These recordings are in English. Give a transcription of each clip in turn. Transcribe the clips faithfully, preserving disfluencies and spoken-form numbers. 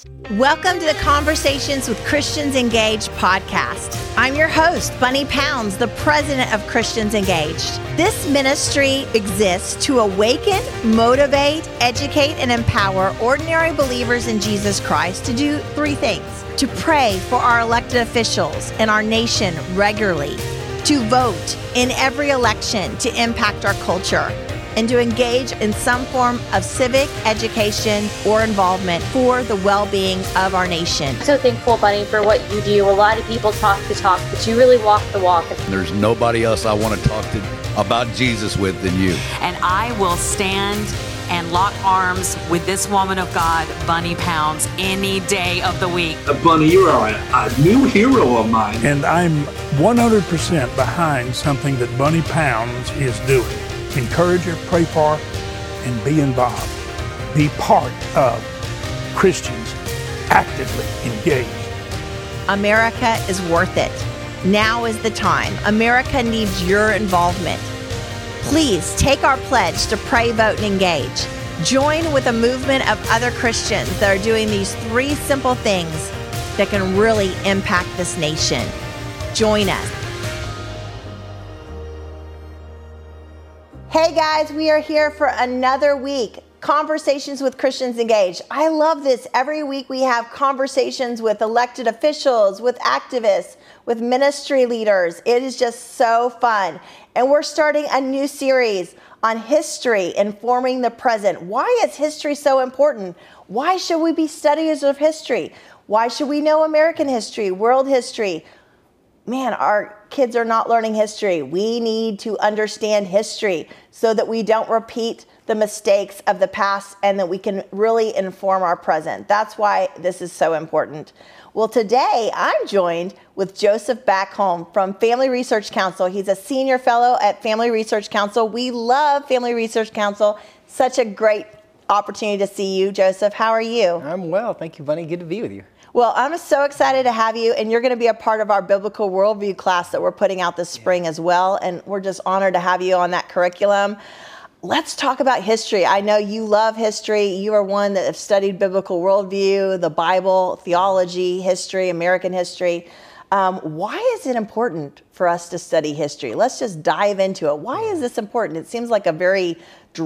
Welcome to the Conversations with Christians Engaged podcast. I'm your host, Bunny Pounds, the president of Christians Engaged. This ministry exists to awaken, motivate, educate, and empower ordinary believers in Jesus Christ to do three things: to pray for our elected officials and our nation regularly, to vote in every election to impact our culture, and to engage in some form of civic education or involvement for the well-being of our nation. I'm so thankful, Bunny, for what you do. A lot of people talk the talk, but you really walk the walk. There's nobody else I want to talk to about Jesus with than you. And I will stand and lock arms with this woman of God, Bunny Pounds, any day of the week. Uh, Bunny, you are a, a new hero of mine. And I'm one hundred percent behind something that Bunny Pounds is doing. Encourage her, pray for her, and be involved. Be part of Christians actively engaged. America is worth it. Now is the time. America needs your involvement. Please take our pledge to pray, vote, and engage. Join with a movement of other Christians that are doing these three simple things that can really impact this nation. Join us. Hey guys, we are here for another week. Conversations with Christians Engaged. I love this. Every week we have conversations with elected officials, with activists, with ministry leaders. It is just so fun. And we're starting a new series on history informing the present. Why is history so important? Why should we be studiers of history? Why should we know American history, world history? Man, our kids are not learning history. We need to understand history so that we don't repeat the mistakes of the past and that we can really inform our present. That's why this is so important. Well, today I'm joined with Joseph Backholm from Family Research Council. He's a senior fellow at Family Research Council. We love Family Research Council. Such a great opportunity to see you, Joseph. How are you? I'm well. Thank you, Bunny. Good to be with you. Well, I'm so excited to have you, and you're going to be a part of our Biblical Worldview class that we're putting out this spring yeah. as well, and we're just honored to have you on that curriculum. Let's talk about history. I know you love history. You are one that have studied Biblical Worldview, the Bible, theology, history, American history. Um, why is it important for us to study history? Let's just dive into it. Why is this important? It seems like a very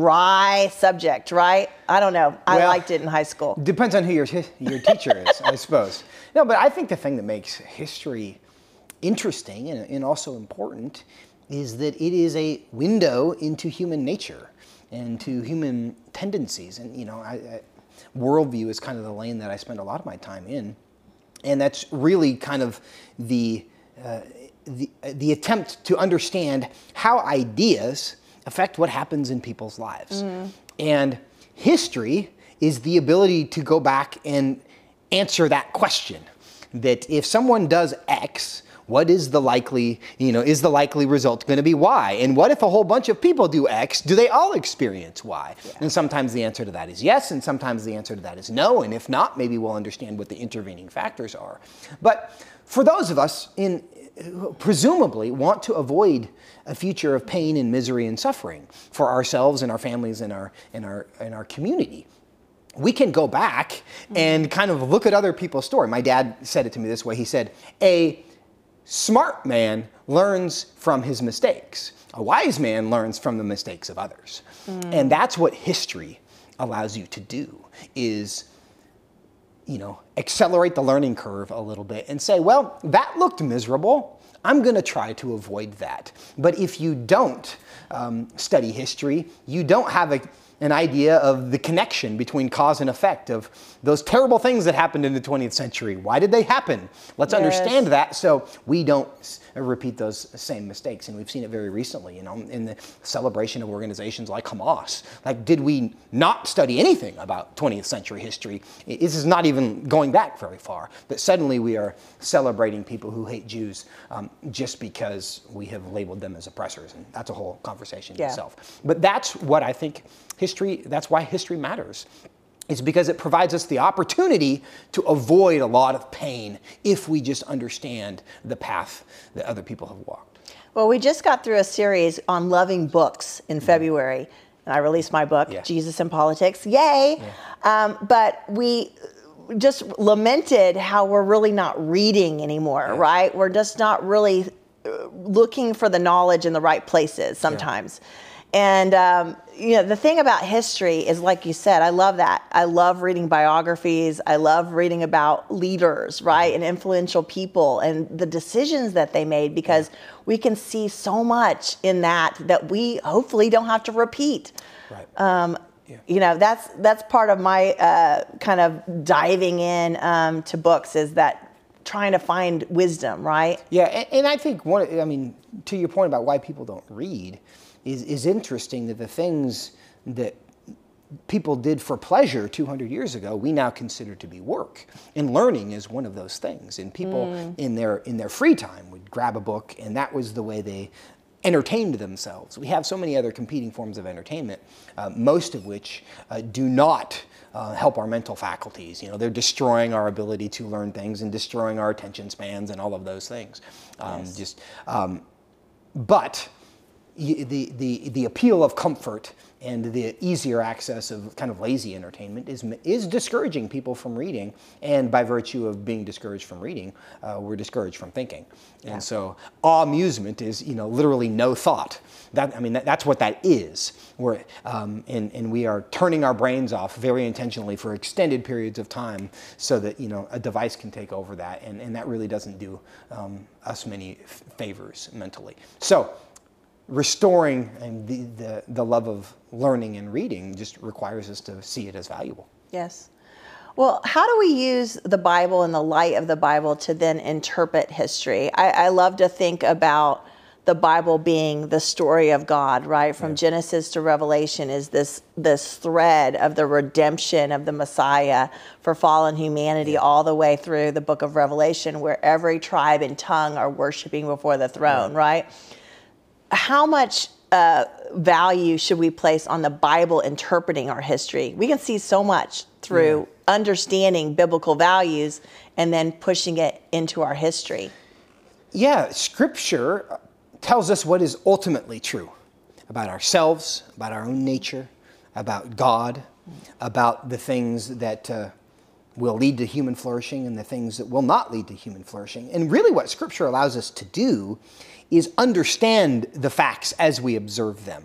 dry subject, right? I don't know. I well, liked it in high school. Depends on who your your teacher is, I suppose. No, but I think the thing that makes history interesting and, and also important is that it is a window into human nature and to human tendencies. And, you know, I, I, worldview is kind of the lane that I spend a lot of my time in. And that's really kind of the, uh, the, the attempt to understand how ideas affect what happens in people's lives. Mm. And history is the ability to go back and answer that question. That if someone does X, what is the likely, you know, is the likely result going to be Y? And what if a whole bunch of people do X? Do they all experience Y? Yeah. And sometimes the answer to that is yes, and sometimes the answer to that is no. And if not, maybe we'll understand what the intervening factors are. But for those of us in who presumably want to avoid a future of pain and misery and suffering for ourselves and our families and our and our and our community, we can go back and kind of look at other people's story. My dad said it to me this way. He said, a smart man learns from his mistakes. A wise man learns from the mistakes of others. Mm. And that's what history allows you to do, is, you know, accelerate the learning curve a little bit and say, well, that looked miserable. I'm going to try to avoid that. But if you don't um, study history, you don't have a an idea of the connection between cause and effect of those terrible things that happened in the twentieth century. Why did they happen? Let's yes. understand that so we don't repeat those same mistakes. And we've seen it very recently, you know, in the celebration of organizations like Hamas. Like, did we not study anything about twentieth century history? This is not even going back very far. But suddenly we are celebrating people who hate Jews um, just because we have labeled them as oppressors. And that's a whole conversation in yeah. itself. But that's what I think history, that's why history matters. It's because it provides us the opportunity to avoid a lot of pain if we just understand the path that other people have walked. Well, we just got through a series on loving books in mm-hmm. February, and I released my book, yeah. Jesus in Politics. Yay! Yeah. Um, but we just lamented how we're really not reading anymore, Yeah. right? We're just not really uh, looking for the knowledge in the right places sometimes. And, um, you know, the thing about history is, like you said, I love that. I love reading biographies. I love reading about leaders, right, and influential people and the decisions that they made, because we can see so much in that that we hopefully don't have to repeat. Right. Um, Yeah. You know, that's that's part of my uh, kind of diving in um, to books, is that trying to find wisdom, right? Yeah, and, and I think one, I mean, to your point about why people don't read, is is interesting that the things that people did for pleasure two hundred years ago, we now consider to be work. And learning is one of those things. And people mm. in their in their free time would grab a book, and that was the way they entertained themselves. We have so many other competing forms of entertainment, uh, most of which uh, do not uh, help our mental faculties. You know, they're destroying our ability to learn things and destroying our attention spans and all of those things. Um, Yes. Just, um, but y- the the the appeal of comfort and the easier access of kind of lazy entertainment is is discouraging people from reading, and by virtue of being discouraged from reading, uh, we're discouraged from thinking. Yeah. And so, amusement is, you know, literally no thought. That I mean, that, that's what that is. We're um, and and we are turning our brains off very intentionally for extended periods of time, so that, you know, a device can take over that, and and that really doesn't do um, us many f- favors mentally. So, restoring and the, the, the love of learning and reading just requires us to see it as valuable. Yes. Well, how do we use the Bible and the light of the Bible to then interpret history? I, I love to think about the Bible being the story of God, right? From yeah. Genesis to Revelation is this this thread of the redemption of the Messiah for fallen humanity, yeah. all the way through the book of Revelation, where every tribe and tongue are worshiping before the throne, yeah. right? How much uh, value should we place on the Bible interpreting our history? We can see so much through yeah. understanding biblical values and then pushing it into our history. Yeah, Scripture tells us what is ultimately true about ourselves, about our own nature, about God, about the things that uh, will lead to human flourishing and the things that will not lead to human flourishing. And really what Scripture allows us to do is understand the facts as we observe them.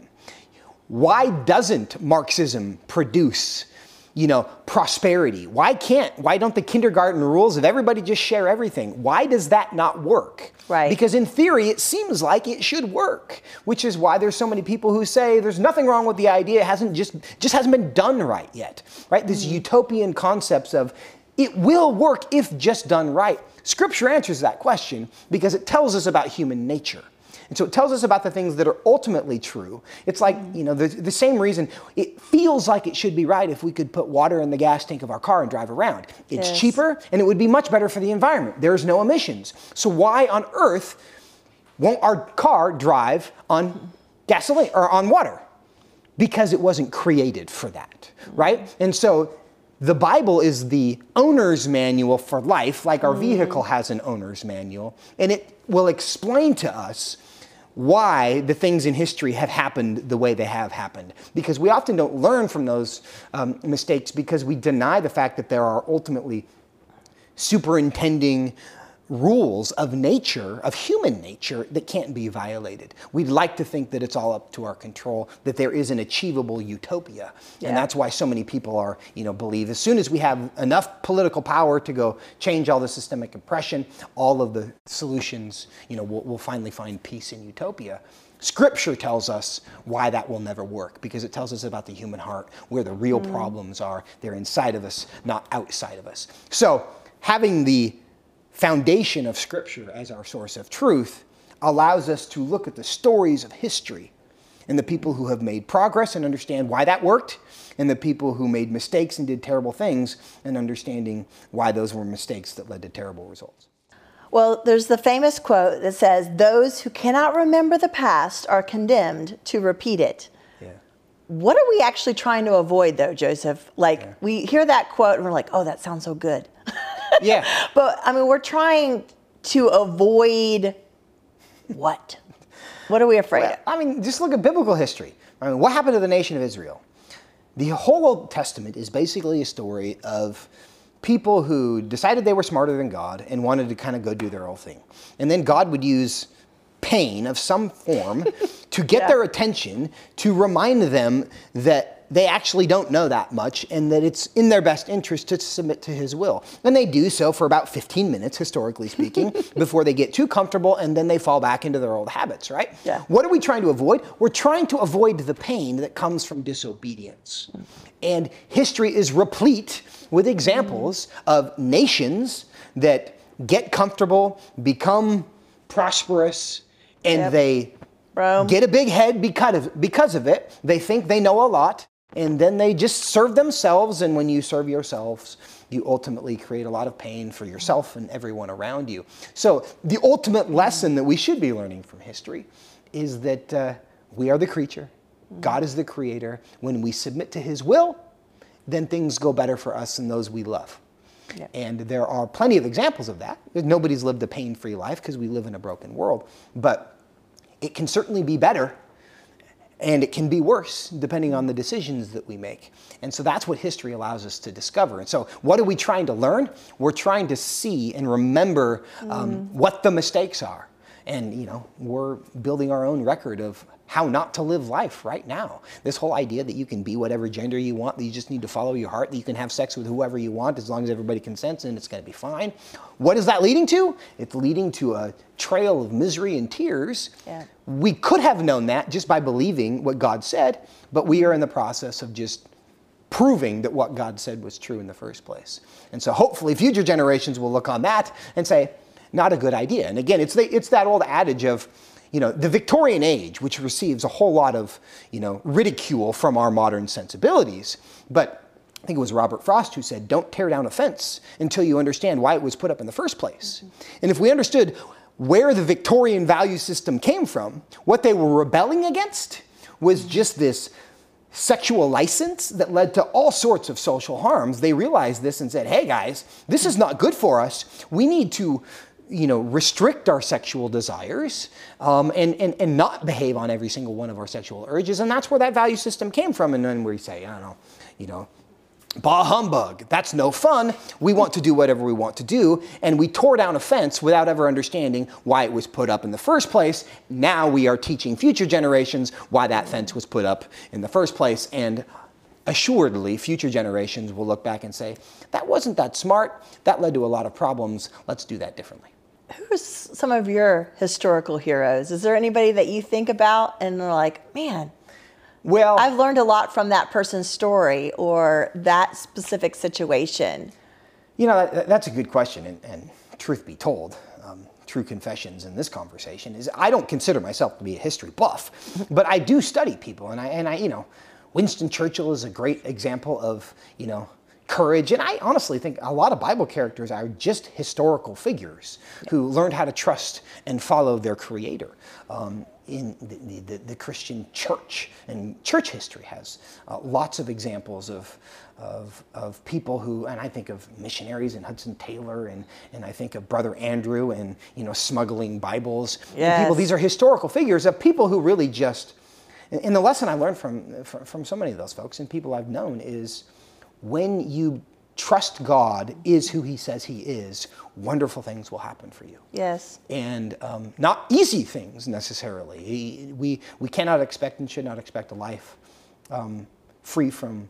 Why doesn't Marxism produce, you know, prosperity? Why can't, why don't the kindergarten rules of everybody just share everything? Why does that not work? Right. Because in theory, it seems like it should work, which is why there's so many people who say there's nothing wrong with the idea. It hasn't just, just hasn't been done right yet, right? These mm-hmm. utopian concepts of it will work if just done right. Scripture answers that question because it tells us about human nature. And so it tells us about the things that are ultimately true. It's like, you know, the, the same reason it feels like it should be right if we could put water in the gas tank of our car and drive around. It's yes. cheaper and it would be much better for the environment. There's no emissions. So why on earth won't our car drive on gasoline or on water? Because it wasn't created for that, right? And so the Bible is the owner's manual for life, like our mm. vehicle has an owner's manual, and it will explain to us why the things in history have happened the way they have happened. Because we often don't learn from those um, mistakes because we deny the fact that there are ultimately superintending rules of nature, of human nature, that can't be violated. We'd like to think that it's all up to our control, that there is an achievable utopia. Yeah. And that's why so many people are, you know, believe as soon as we have enough political power to go change all the systemic oppression, all of the solutions, you know, we'll, we'll finally find peace in utopia. Scripture tells us why that will never work, because it tells us about the human heart, where the real mm. problems are. They're inside of us, not outside of us. So having the foundation of Scripture as our source of truth allows us to look at the stories of history and the people who have made progress and understand why that worked, and the people who made mistakes and did terrible things and understanding why those were mistakes that led to terrible results. Well, there's the famous quote that says, "Those who cannot remember the past are condemned to repeat it." Yeah. What are we actually trying to avoid, though, Joseph? Like, yeah. we hear that quote and we're like, oh, that sounds so good. Yeah. But, I mean, we're trying to avoid what? What are we afraid well, of? I mean, just look at biblical history. I mean, what happened to the nation of Israel? The whole Old Testament is basically a story of people who decided they were smarter than God and wanted to kind of go do their own thing. And then God would use pain of some form to get yeah. their attention, to remind them that they actually don't know that much and that it's in their best interest to submit to his will. And they do so for about fifteen minutes, historically speaking, before they get too comfortable and then they fall back into their old habits, right? Yeah. What are we trying to avoid? We're trying to avoid the pain that comes from disobedience. And history is replete with examples mm. of nations that get comfortable, become prosperous, and yep. they Rome. get a big head because of, because of it. They think they know a lot, and then they just serve themselves. And when you serve yourselves, you ultimately create a lot of pain for yourself and everyone around you. So the ultimate lesson that we should be learning from history is that uh, we are the creature. God is the creator. When we submit to his will, then things go better for us and those we love. Yep. And there are plenty of examples of that. Nobody's lived a pain-free life because we live in a broken world. But it can certainly be better, and it can be worse depending on the decisions that we make. And so that's what history allows us to discover. And so what are we trying to learn? We're trying to see and remember um, mm. what the mistakes are. And, you know, we're building our own record of how not to live life right now. This whole idea that you can be whatever gender you want, that you just need to follow your heart, that you can have sex with whoever you want as long as everybody consents and it's going to be fine. What is that leading to? It's leading to a trail of misery and tears. Yeah. We could have known that just by believing what God said, but we are in the process of just proving that what God said was true in the first place. And so hopefully future generations will look on that and say, not a good idea. And again, it's the, it's that old adage of, you know, the Victorian age, which receives a whole lot of, you know, ridicule from our modern sensibilities. But I think it was Robert Frost who said, don't tear down a fence until you understand why it was put up in the first place. Mm-hmm. And if we understood where the Victorian value system came from, what they were rebelling against was just this sexual license that led to all sorts of social harms. They realized this and said, hey guys, this is not good for us. We need to, you know, restrict our sexual desires um, and, and, and not behave on every single one of our sexual urges. And that's where that value system came from. And then we say, I don't know, you know, bah humbug, that's no fun. We want to do whatever we want to do. And we tore down a fence without ever understanding why it was put up in the first place. Now we are teaching future generations why that fence was put up in the first place. And assuredly, future generations will look back and say, that wasn't that smart. That led to a lot of problems. Let's do that differently. Who's some of your historical heroes? Is there anybody that you think about and are like, man, well, I've learned a lot from that person's story or that specific situation? You know, that, that's a good question. And, and truth be told, um, true confessions in this conversation is I don't consider myself to be a history buff, but I do study people. And I, and I, you know, Winston Churchill is a great example of, you know, courage. And I honestly think a lot of Bible characters are just historical figures yeah. who learned how to trust and follow their creator. Um, in the, the, the Christian church, and church history has uh, lots of examples of, of, of people who, and I think of missionaries and Hudson Taylor, and, and I think of Brother Andrew and, you know, smuggling Bibles. Yes. People, these are historical figures of people who really just, and the lesson I learned from, from, from so many of those folks and people I've known is when you trust God is who he says he is, wonderful things will happen for you. Yes. And um, not easy things necessarily. We, we cannot expect and should not expect a life um, free from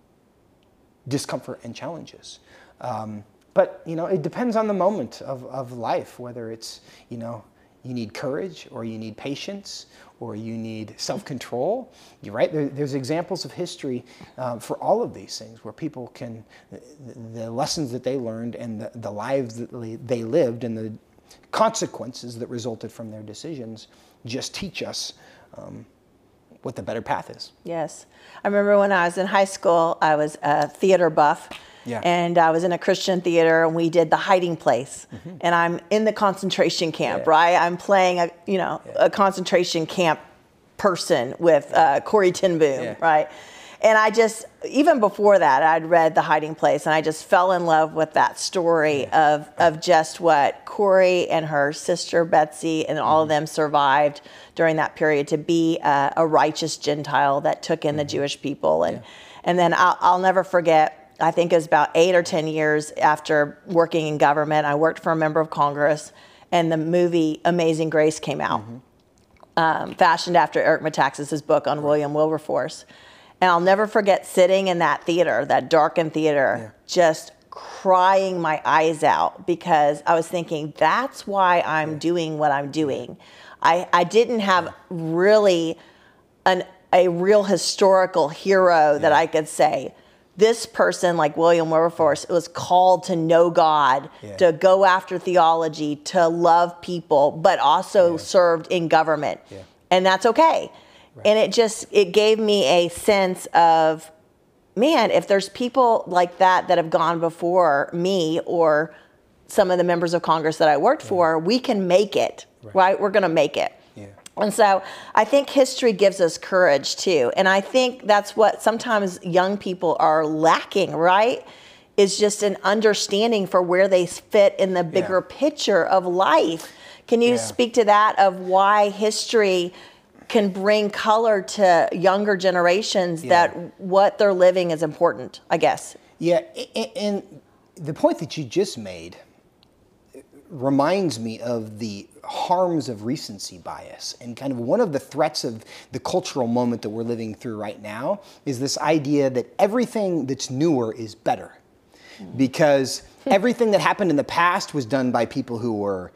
discomfort and challenges. Um, but, you know, it depends on the moment of, of life, whether it's, you know, you need courage or you need patience or you need self-control. You're right, there, there's examples of history um, for all of these things where people can, the, the lessons that they learned and the, the lives that they lived and the consequences that resulted from their decisions just teach us um, what the better path is. Yes. I remember when I was in high school, I was a theater buff. Yeah. And I was in a Christian theater and we did The Hiding Place. Mm-hmm. And I'm in the concentration camp, yeah. right? I'm playing a, you know, yeah. a concentration camp person with uh, Corrie ten Boom, yeah. right? And I just, even before that, I'd read The Hiding Place and I just fell in love with that story yeah. of, of just what Corrie and her sister Betsy and all mm-hmm. of them survived during that period to be uh, a righteous Gentile that took in mm-hmm. the Jewish people. And, yeah. and then I'll, I'll never forget, I think it was about eight or ten years after working in government. I worked for a member of Congress, and the movie Amazing Grace came out, mm-hmm. um, fashioned after Eric Metaxas' book on William Wilberforce. And I'll never forget sitting in that theater, that darkened theater, yeah. just crying my eyes out, because I was thinking, that's why I'm yeah. doing what I'm doing. I, I didn't have really an, a real historical hero yeah. that I could say, this person like William Wilberforce was called to know God, yeah. to go after theology, to love people, but also yeah. served in government. Yeah. And that's okay. Right. And it just, it gave me a sense of, man, if there's people like that that have gone before me or some of the members of Congress that I worked yeah. for, we can make it, right? right? We're going to make it. Yeah. And so I think history gives us courage too. And I think that's what sometimes young people are lacking, right? Is just an understanding for where they fit in the bigger yeah. picture of life. Can you yeah. speak to that, of why history can bring color to younger generations, yeah. that what they're living is important, I guess? Yeah, and the point that you just made reminds me of the harms of recency bias. And kind of one of the threats of the cultural moment that we're living through right now is this idea that everything that's newer is better. Because everything that happened in the past was done by people who were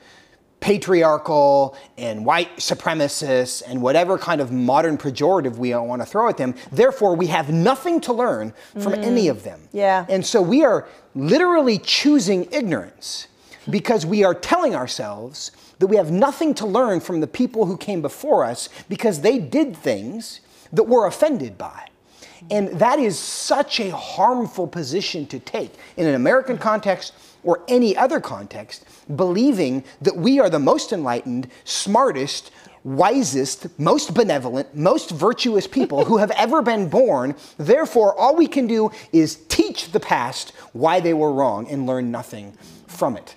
patriarchal and white supremacists and whatever kind of modern pejorative we want to throw at them. Therefore, we have nothing to learn from mm. any of them. Yeah. And so we are literally choosing ignorance, because we are telling ourselves that we have nothing to learn from the people who came before us because they did things that we're offended by. And that is such a harmful position to take in an American context or any other context, believing that we are the most enlightened, smartest, wisest, most benevolent, most virtuous people who have ever been born. Therefore, all we can do is teach the past why they were wrong and learn nothing from it.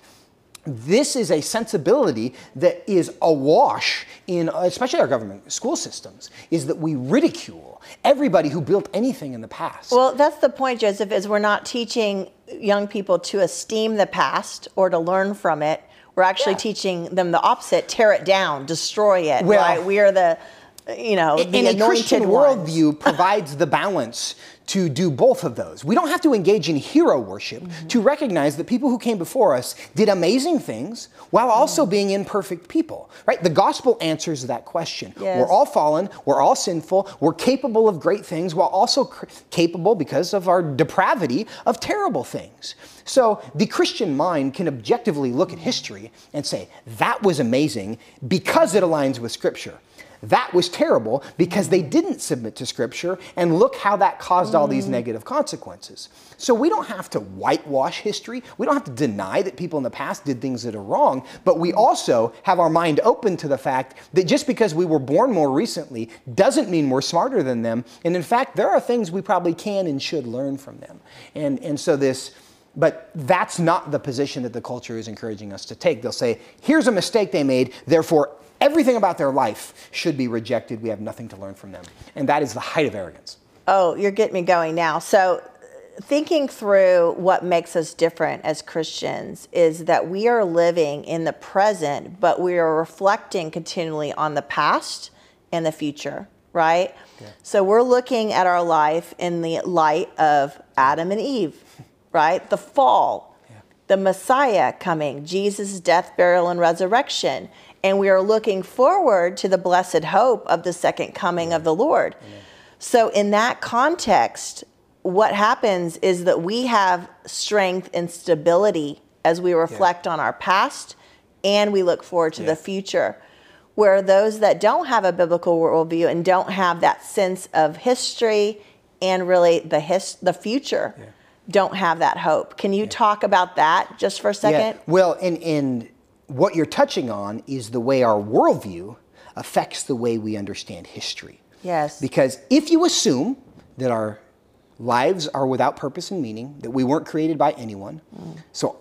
This is a sensibility that is awash in, especially our government school systems, is that we ridicule everybody who built anything in the past. Well, that's the point, Joseph, is we're not teaching young people to esteem the past or to learn from it. We're actually yeah. teaching them the opposite: tear it down, destroy it. Well, right? We are the, you know, the and anointed a Christian ones. worldview provides the balance to do both of those. We don't have to engage in hero worship mm-hmm. to recognize that people who came before us did amazing things while also mm-hmm. being imperfect people, right? The gospel answers that question. Yes. We're all fallen, we're all sinful, we're capable of great things while also cr- capable, because of our depravity, of terrible things. So the Christian mind can objectively look at history and say, that was amazing because it aligns with Scripture. That was terrible because they didn't submit to Scripture, and look how that caused all these negative consequences. So we don't have to whitewash history. We don't have to deny that people in the past did things that are wrong, but we also have our mind open to the fact that just because we were born more recently doesn't mean we're smarter than them. And in fact, there are things we probably can and should learn from them. And, and so this, but that's not the position that the culture is encouraging us to take. They'll say, here's a mistake they made, therefore everything about their life should be rejected. We have nothing to learn from them. And that is the height of arrogance. Oh, you're getting me going now. So thinking through what makes us different as Christians is that we are living in the present, but we are reflecting continually on the past and the future, right? Yeah. So we're looking at our life in the light of Adam and Eve, right? The fall, yeah. the Messiah coming, Jesus' death, burial, and resurrection. And we are looking forward to the blessed hope of the second coming Amen. Of the Lord. Amen. So in that context, what happens is that we have strength and stability as we reflect yeah. on our past, and we look forward to yeah. the future. Where those that don't have a biblical worldview and don't have that sense of history and really the his, the future, yeah. don't have that hope. Can you yeah. talk about that just for a second? Yeah. Well, and and. What you're touching on is the way our worldview affects the way we understand history. Yes. Because if you assume that our lives are without purpose and meaning, that we weren't created by anyone, mm. so,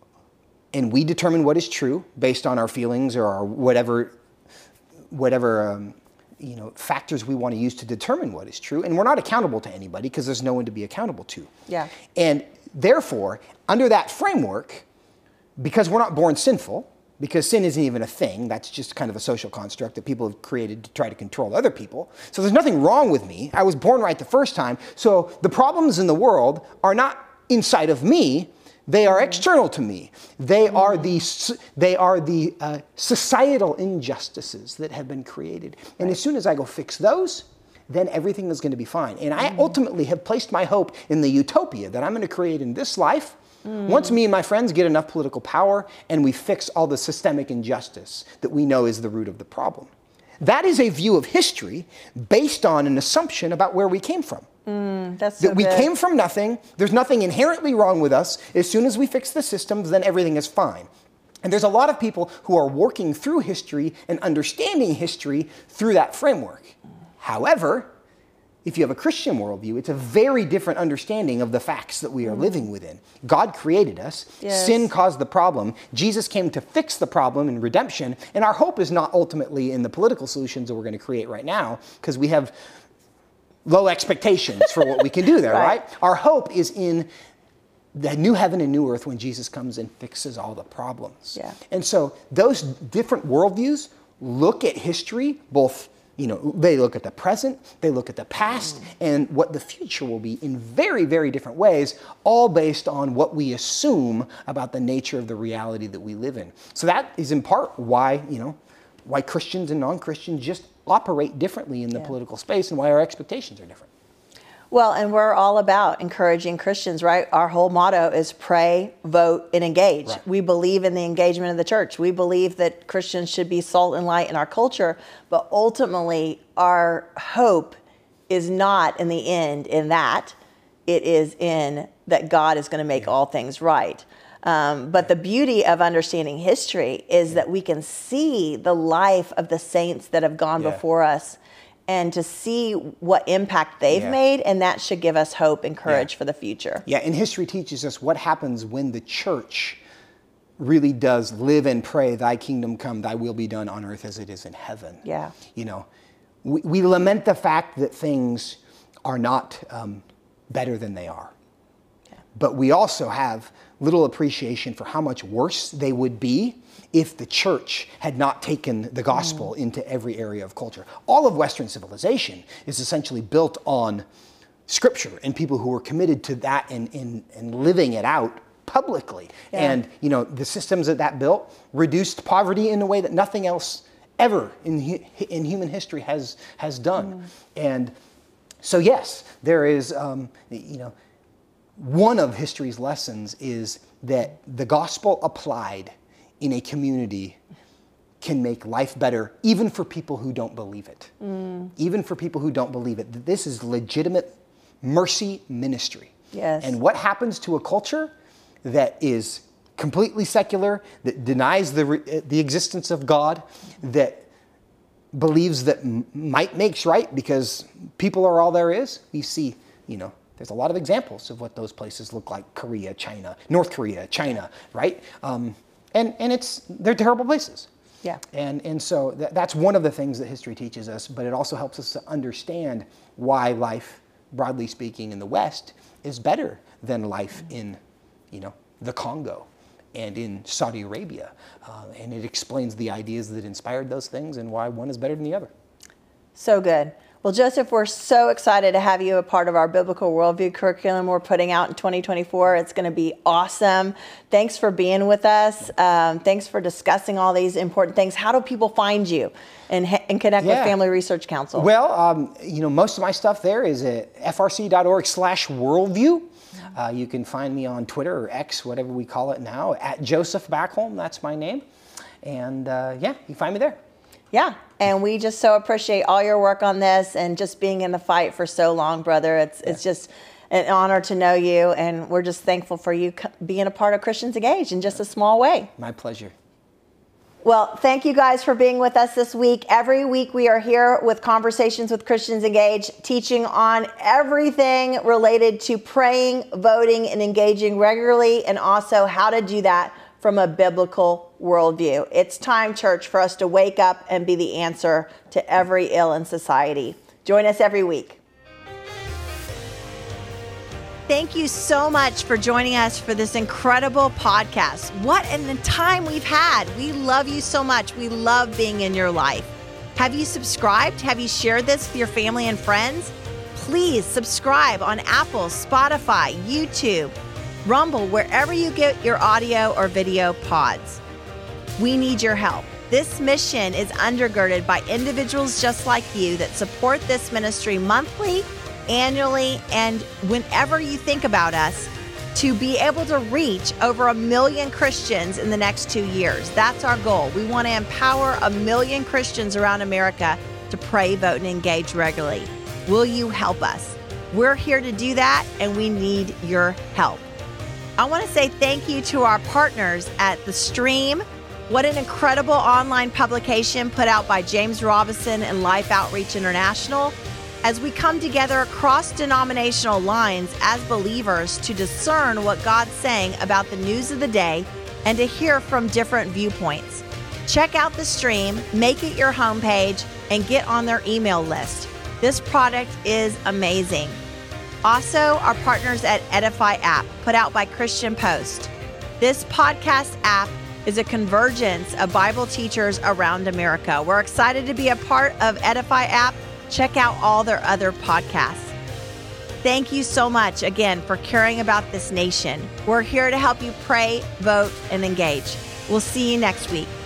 and we determine what is true based on our feelings or our whatever, whatever um, you know, factors we want to use to determine what is true. And we're not accountable to anybody because there's no one to be accountable to. Yeah. And therefore, under that framework, because we're not born sinful, because sin isn't even a thing, that's just kind of a social construct that people have created to try to control other people. So there's nothing wrong with me. I was born right the first time. So the problems in the world are not inside of me. They are external to me. They are the, they are the uh, societal injustices that have been created. And as soon as I go fix those, then everything is going to be fine. And I ultimately have placed my hope in the utopia that I'm going to create in this life. Mm. Once me and my friends get enough political power and we fix all the systemic injustice that we know is the root of the problem. That is a view of history based on an assumption about where we came from. Mm, that's so that we good. came from nothing. There's nothing inherently wrong with us. As soon as we fix the systems, then everything is fine. And there's a lot of people who are working through history and understanding history through that framework. However, if you have a Christian worldview, it's a very different understanding of the facts that we are mm. living within. God created us. Yes. Sin caused the problem. Jesus came to fix the problem in redemption. And our hope is not ultimately in the political solutions that we're going to create right now, because we have low expectations for what we can do there, right. right? Our hope is in the new heaven and new earth when Jesus comes and fixes all the problems. Yeah. And so those different worldviews look at history, both, you know, they look at the present, they look at the past, mm. and what the future will be in very, very different ways, all based on what we assume about the nature of the reality that we live in. So that is in part why, you know, why Christians and non-Christians just operate differently in the yeah. political space and why our expectations are different. Well, and we're all about encouraging Christians, right? Our whole motto is pray, vote, and engage. Right. We believe in the engagement of the church. We believe that Christians should be salt and light in our culture, but ultimately our hope is not in the end in that. It is in that God is going to make yeah. all things right. Um, but the beauty of understanding history is that we can see the life of the saints that have gone yeah. before us and to see what impact they've yeah. made, and that should give us hope and courage yeah. for the future. Yeah, and history teaches us what happens when the church really does live and pray, thy kingdom come, thy will be done on earth as it is in heaven. Yeah. You know, we, we lament the fact that things are not um, better than they are. Yeah. But we also have little appreciation for how much worse they would be if the church had not taken the gospel mm. into every area of culture. All of Western civilization is essentially built on scripture and people who were committed to that and, and, and living it out publicly. Yeah. And, you know, the systems that that built reduced poverty in a way that nothing else ever in, in human history has, has done. Mm. And so, yes, there is, um, you know, one of history's lessons is that the gospel applied in a community can make life better, even for people who don't believe it. Mm. Even for people who don't believe it. This is legitimate mercy ministry. Yes. And what happens to a culture that is completely secular, that denies the, the existence of God, that believes that might makes right because people are all there is? We see, you know, there's a lot of examples of what those places look like. Korea, China, North Korea, China, right? Um, and, and it's, they're terrible places. Yeah. And, and so th- that's one of the things that history teaches us, but it also helps us to understand why life, broadly speaking, in the West is better than life in, you know, the Congo and in Saudi Arabia. Uh, and it explains the ideas that inspired those things and why one is better than the other. So good. Well, Joseph, we're so excited to have you a part of our biblical worldview curriculum we're putting out in twenty twenty-four. It's going to be awesome. Thanks for being with us. Um, thanks for discussing all these important things. How do people find you and, and connect yeah. with Family Research Council? Well, um, you know, most of my stuff there is at f r c dot org slash worldview. Uh, you can find me on Twitter or X, whatever we call it now, at Joseph Backholm. That's my name. And uh, yeah, you can find me there. Yeah, and we just so appreciate all your work on this and just being in the fight for so long, brother. It's yeah. it's just an honor to know you, and we're just thankful for you being a part of Christians Engaged in just a small way. My pleasure. Well, thank you guys for being with us this week. Every week we are here with Conversations with Christians Engaged, teaching on everything related to praying, voting, and engaging regularly, and also how to do that from a biblical worldview. It's time, church, for us to wake up and be the answer to every ill in society. Join us every week. Thank you so much for joining us for this incredible podcast. What a time we've had. We love you so much. We love being in your life. Have you subscribed? Have you shared this with your family and friends? Please subscribe on Apple, Spotify, YouTube, Rumble, wherever you get your audio or video pods. We need your help. This mission is undergirded by individuals just like you that support this ministry monthly, annually, and whenever you think about us, to be able to reach over a million Christians in the next two years. That's our goal. We want to empower a million Christians around America to pray, vote, and engage regularly. Will you help us? We're here to do that, and we need your help. I want to say thank you to our partners at The Stream. What an incredible online publication put out by James Robison and Life Outreach International, as we come together across denominational lines as believers to discern what God's saying about the news of the day and to hear from different viewpoints. Check out The Stream, make it your homepage, and get on their email list. This product is amazing. Also, our partners at Edify app, put out by Christian Post. This podcast app is a convergence of Bible teachers around America. We're excited to be a part of Edify app. Check out all their other podcasts. Thank you so much again for caring about this nation. We're here to help you pray, vote, and engage. We'll see you next week.